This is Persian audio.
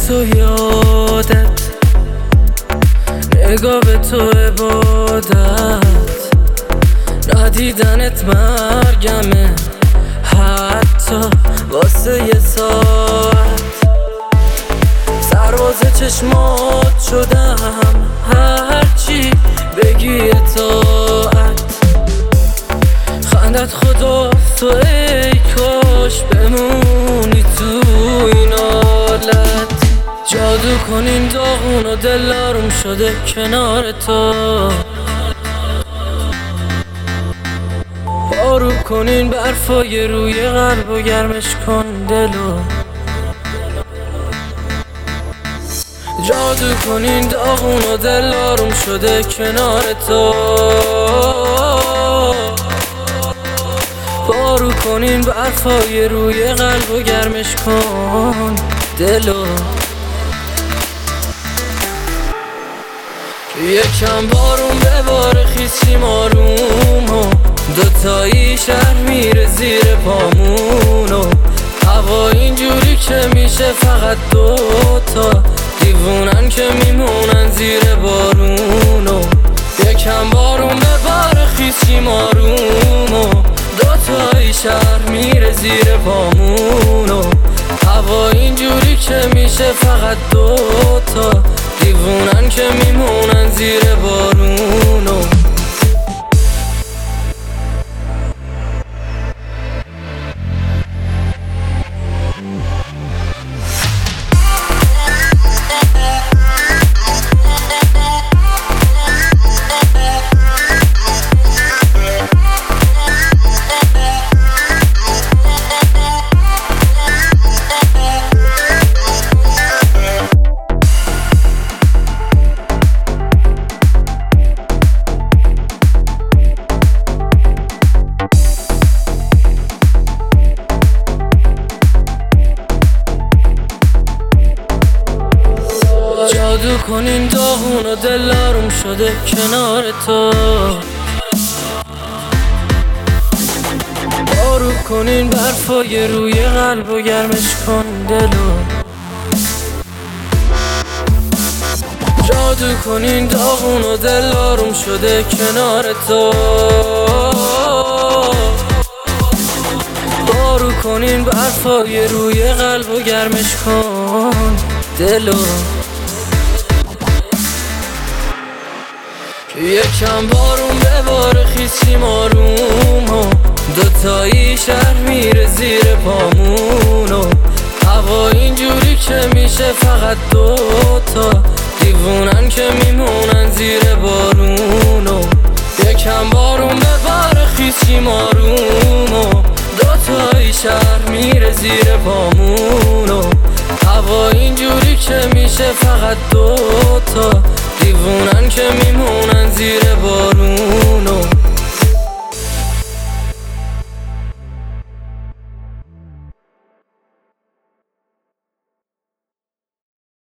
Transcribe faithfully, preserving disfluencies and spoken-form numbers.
تو یادت، نگاه به تو عبادت، ندیدنت مرگمه حتی واسه یه ساعت. سرباز چشمات شدم هرچی بگی اطاعت، خندت خداست و ای کاش بمونی تو این حالت. جادو کنین داغون و دل آروم شده کنار تو، بارو کنین برفای روی قلب و گرمش کن دلو. جادو کنین داغون و دل آروم شده کنار تو، بارو کنین برفای روی قلب و گرمش کن دلو. یکم بارون بباره خیسیم آروم و دوتایی شهر میره زیر پامون و هوا اینجوری که میشه فقط دوتا دیوونن که میمونن زیر بارون و یکم بارون بباره خیسیم آروم و دوتایی شهر میره زیر پامون و هوا اینجوری که میشه فقط دوتا دیوونن که میمونن زیر بارون و جادو کنین داغون و دل آروم شده کنار تو، بارو کنین برفای روی قلب و گرمش کن دلو. جادو کنین داغون و دل آروم شده کنار تو، بارو کنین برفای روی قلب و گرمش کن دلو. یکم بارون بباره خیسیم آروم و دوتایی شهر میره زیر پامون و هوا اینجوری که میشه فقط دوتا دیوونن که میمونن زیر بارون و یکم بارون بباره خیسیم آروم و دوتایی شهر میره زیر پامون و هوا اینجوری که میشه فقط دوتا دیوونن که میمونن زیر بارون.